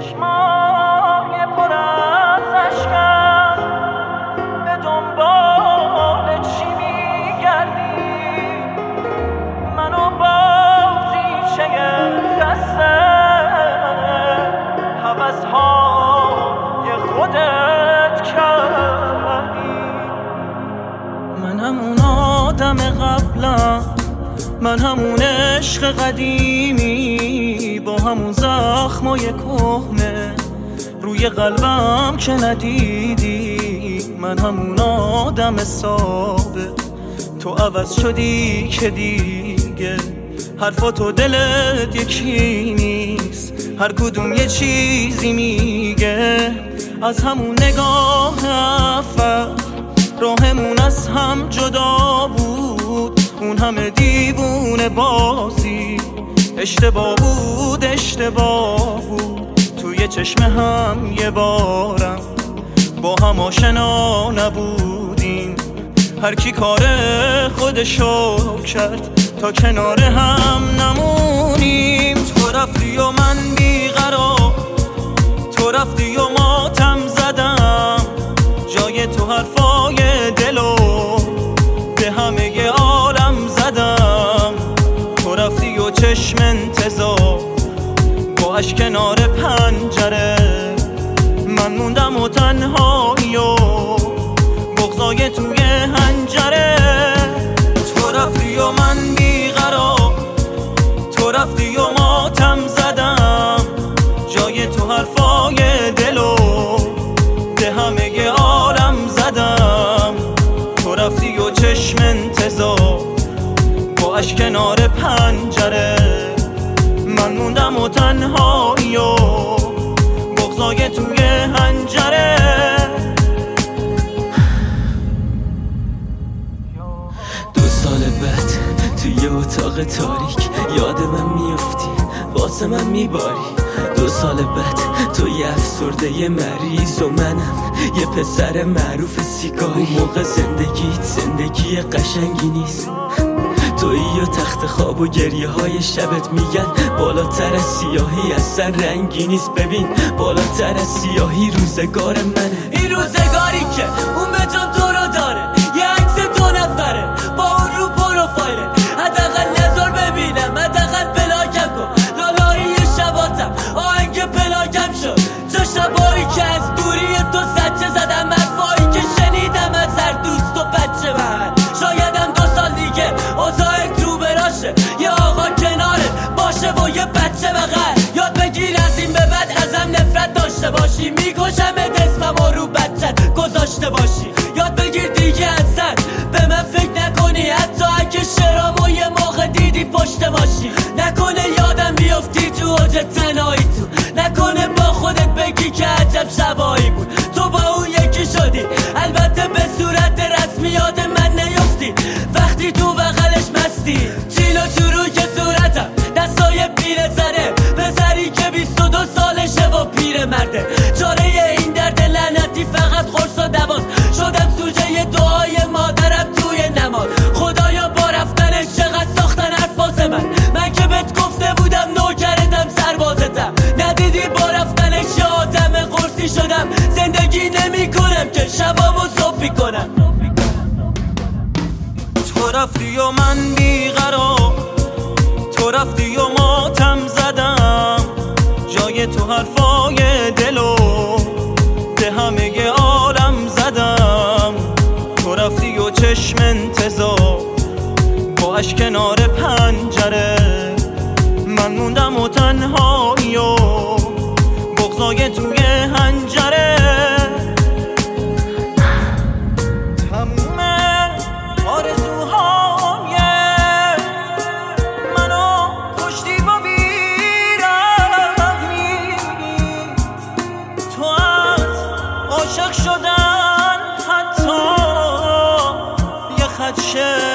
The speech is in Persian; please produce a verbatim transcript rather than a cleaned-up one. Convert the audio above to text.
چشمای پر از اشکم به دنبال چی میگردی؟ منو بازیچه دسته هوس‌های خودت کردی. من همون آدم قبلم، من همون عشق قدیمی با همون زخمای کهنه روی قلبم که ندیدی. من همون آدم ثابت، تو عوض شدی که دیگه حرفاتو دلت یکی نیست، هر کدوم یه چیزی میگه. از همون نگاه اول راهمون از هم جدا بود، اون همه دیوونه بازی اشتباه بود اشتباه بود. توی چشم هم یه بارم با هم آشنا نبودیم، هر کی کار خودشو کرد تا کنار هم نمونیم. تو رفتی و من بیقرار، تو رفتی و ماتم زدم، جای تو حرفای دلو به همه عالم زدم. تو رفتی و چشم انتظار با اشک کنار پنجره، من موندم و تنهایی و بغضای توی هنجره. تو رفتی و من بیقرار، تو رفتی و ماتم زدم، جای تو حرفای دلو به همه عالم زدم. تو رفتی و چشم انتظار با اشک کنار پنجره، من موندم و تنهایی و بغضای توی هنجره. دو سال بعد توی اتاق تاریک یاد من میافتی، واسه من میباری. دو سال بعد تو یه افسرده یه مریض و منم یه پسر معروف سیگاری. موقع زندگیت زندگی قشنگی نیست، تویی و تخت خواب و گریه های شبت میگن بالاتر از سیاهی اصلا رنگی نیست. ببین بالاتر از سیاهی روزگار منه، این روزگاری که اون به جام تو رو داره. یه عکس دو نفره با اون رو پروفایله، حداقل نظر ببینم، حداقل بلاکم کن. لالایی شباتم آهنگ پلاکم شد، چه شبایی که از دوری تو سجه زدم، حرفایی که شنیدم از هر دوست و بچه من. شایدم دو سال دیگه اوضاع تو براشه، یه آقا کنارت باشه و یه بچه بغل. یاد بگیر از این به بعد ازم نفرت داشته باشی، میکشمت اسمم رو بچت گذاشته باشی. یاد بگیر دیگه اصلا به من فکر نکنی، حتی اگه شرامو یه موقع دیدی پشت باشی. نکنه یادم بیافتی تو اوج تنهایی تو، نکنه با خودت بگی که عجب شبایی بود. تو با اون یکی شدی، البته به صورت رسمی یاد من نیافتی. وقتی تو بغلش مستی چیلو چورو که صورتم دستای پیر زره، پسری که بیست و دو سالشه و پیر مرده. چاره این درد لعنتی فقط خورس و دواست، شدم سوژه دعای مادرم توی نماز. خدایا با رفتنش چقدر ساختن حرفاز من، من که بهت گفته بودم نوکرتم سربازتم. ندیدی با رفتنش یه آدم قرصی شدم، زندگی نمی کنم که شبامو صبحی کنم. تو رفتی و من بیقرار، تو رفتی و ماتم زدم، جای تو حرفای دلو به همه عالم زدم. تو رفتی و چشم انتظار با اشک کنار پنجره، من موندم و تنهایی و بغضای توی هنجره. تموم آرزوهای منو کشتی با بیرحمی، تو از عاشق شدن حتی یه خدشه